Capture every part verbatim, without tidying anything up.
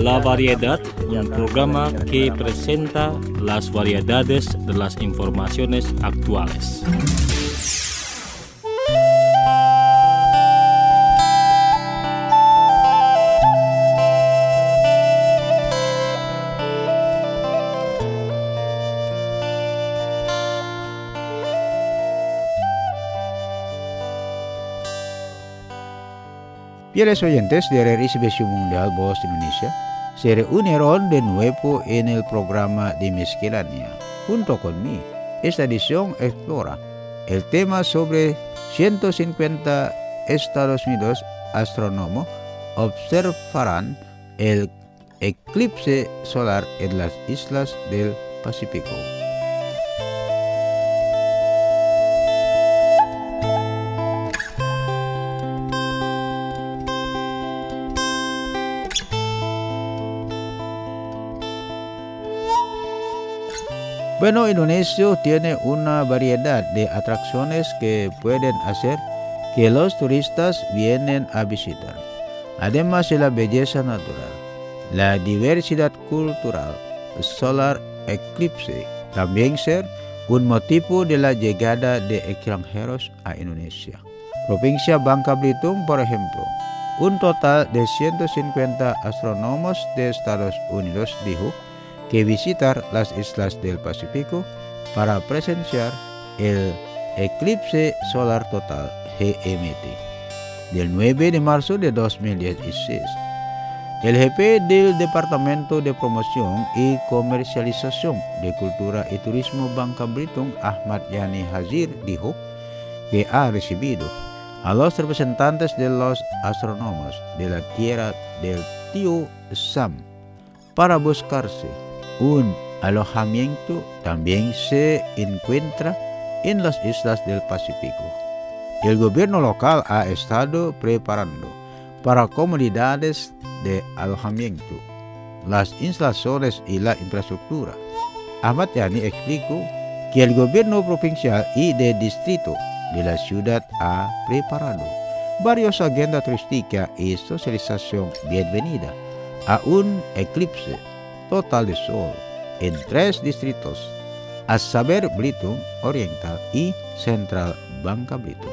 La Variedad, un programa que presenta las variedades de las informaciones actuales. Fieles oyentes de R I S B Mundial Voz Indonesia, se reunieron de nuevo en el programa de Miscelánea. Junto con mí, esta edición explora el tema sobre ciento cincuenta Estados Unidos astrónomos observarán el eclipse solar en las islas del Pacífico. Bueno, Indonesia tiene una variedad de atracciones que pueden hacer que los turistas vienen a visitar. Además de la belleza natural, la diversidad cultural, solar eclipse también ser un motivo de la llegada de extranjeros a Indonesia. Provincia Bangka Belitung, por ejemplo, un total de ciento cincuenta astrónomos de Estados Unidos dijo que visitar las islas del Pacífico para presenciar el eclipse solar total G M T del nueve de marzo de dos mil dieciséis. El jefe del Departamento de Promoción y Comercialización de Cultura y Turismo Bangka Belitung, Ahmad Yani Hazir, dijo que ha recibido a los representantes de los astrónomos de la tierra del tío Sam para buscarse un alojamiento. También se encuentra en las islas del Pacífico. El gobierno local ha estado preparando para comunidades de alojamiento, las instalaciones y la infraestructura. Ahmad Yani explicó que el gobierno provincial y de distrito de la ciudad ha preparado varias agendas turísticas y socialización bienvenida a un eclipse total de sol en tres distritos, a saber Belitung Oriental y Central Bangka Belitung.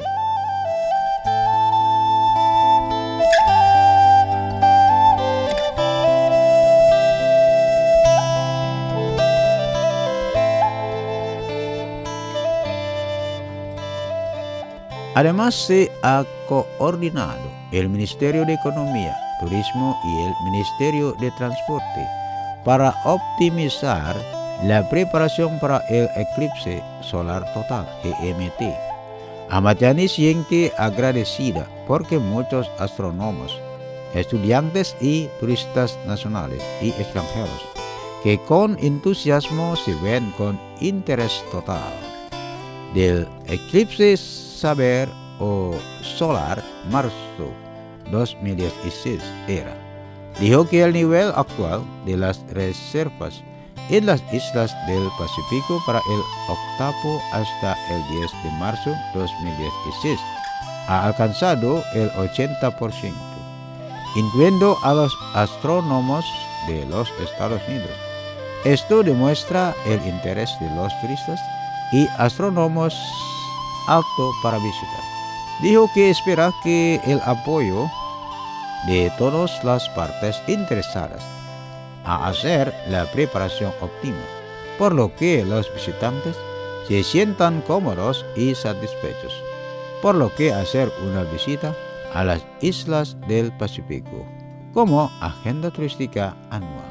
Además, se ha coordinado el Ministerio de Economía, Turismo y el Ministerio de Transporte para optimizar la preparación para el eclipse solar total G M T. Ahmad Yani siente agradecida porque muchos astrónomos, estudiantes y turistas nacionales y extranjeros que con entusiasmo se ven con interés total del eclipse saber o solar marzo dos mil dieciséis era. Dijo que el nivel actual de las reservas en las islas del Pacífico para el octavo hasta el diez de marzo dos mil dieciséis ha alcanzado el ochenta por ciento, incluyendo a los astrónomos de los Estados Unidos. Esto demuestra el interés de los turistas y astrónomos alto para visitar. Dijo que espera que el apoyo de todas las partes interesadas a hacer la preparación óptima, por lo que los visitantes se sientan cómodos y satisfechos, por lo que hacer una visita a las islas del Pacífico como agenda turística anual.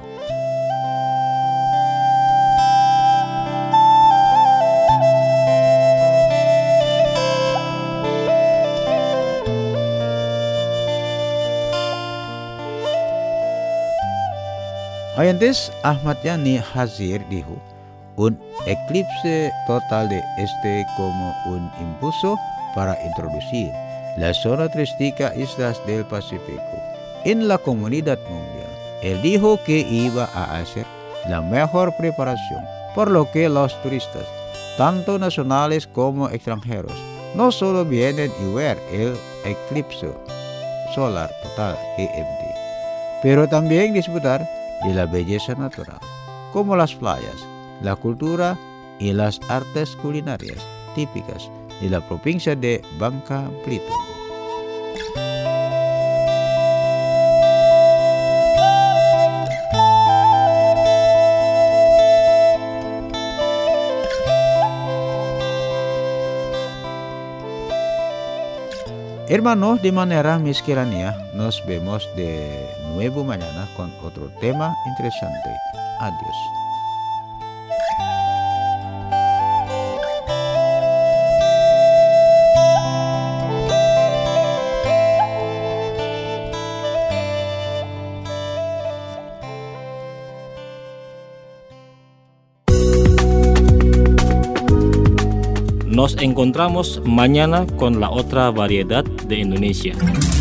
Oyentes, Ahmad Yani Hazir dijo, un eclipse total de este como un impulso para introducir la zona turística Islas del Pacífico en la comunidad mundial. Él dijo que iba a hacer la mejor preparación, por lo que los turistas, tanto nacionales como extranjeros, no solo vienen y ver el eclipse solar total G M T, pero también disfrutar de la belleza natural, como las playas, la cultura y las artes culinarias típicas de la provincia de Bangka Belitung. Hermanos, de manera miscelánea, nos vemos de nuevo mañana con otro tema interesante. Adiós. Nos encontramos mañana con la otra variedad de Indonesia.